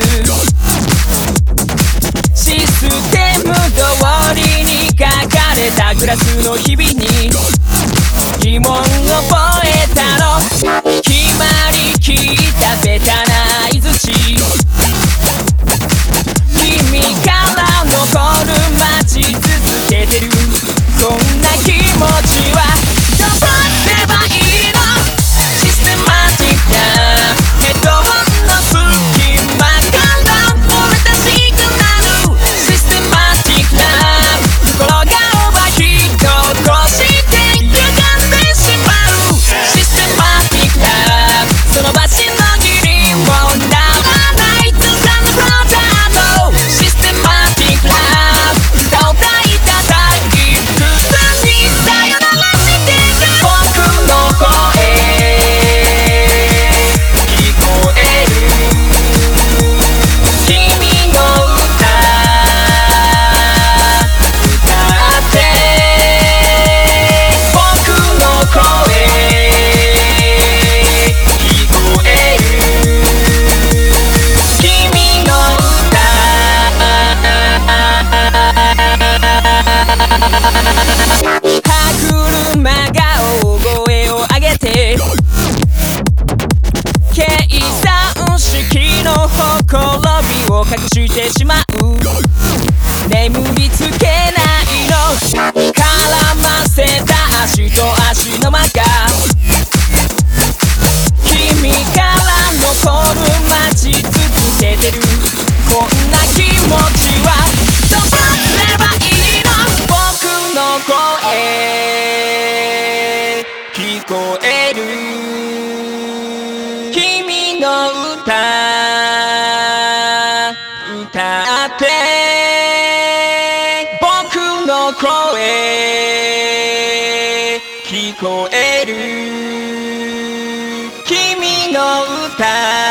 システム通りに書かれたグラスの日々に疑問を覚えたの。決まりきったベタな相槌、君から残る待ち続けてるそんな気持ちはどうすればいいの。システマティックなヘッドホンの隙間から俺たちがなる。システマティックな心がオーバーヒートを起こして歪んでしまう。システマティックなその場しのぎりもならない通過のプロジェクト。システマティックな歌を歌いたたき普通にさよならしてる僕の声聞こえる。君の歌歌って僕の声聞こえる。君の歌歯車が大声を上げて計算式のほころびを隠してしまう。眠りつけないの絡ませた足と足の間が君から残る待ち続けてるこんな気持ちはどうすればいいの。僕の声聞こえる。君の歌歌って僕の声聞こえる。君の歌